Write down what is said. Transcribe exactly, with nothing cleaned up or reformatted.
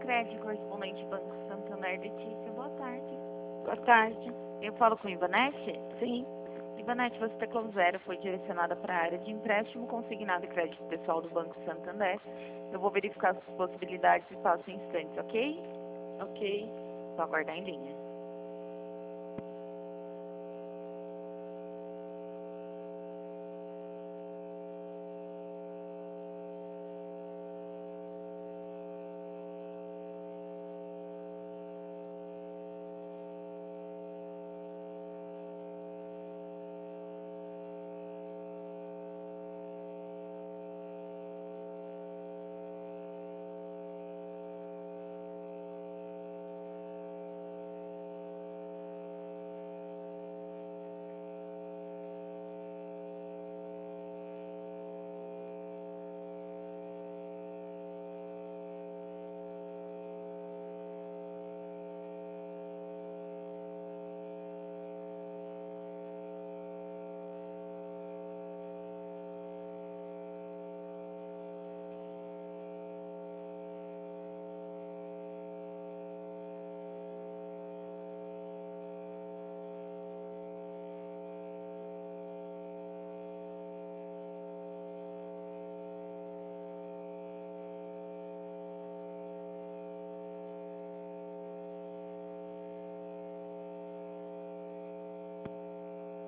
Crédito, correspondente Banco Santander, Letícia. Boa tarde. Boa tarde. Eu falo com Ivanete? Sim. Ivanete, você teclou zero, foi direcionada para a área de empréstimo consignado e crédito pessoal do Banco Santander. Eu vou verificar as possibilidades e passo em instantes, ok? Ok. Só aguardar em linha.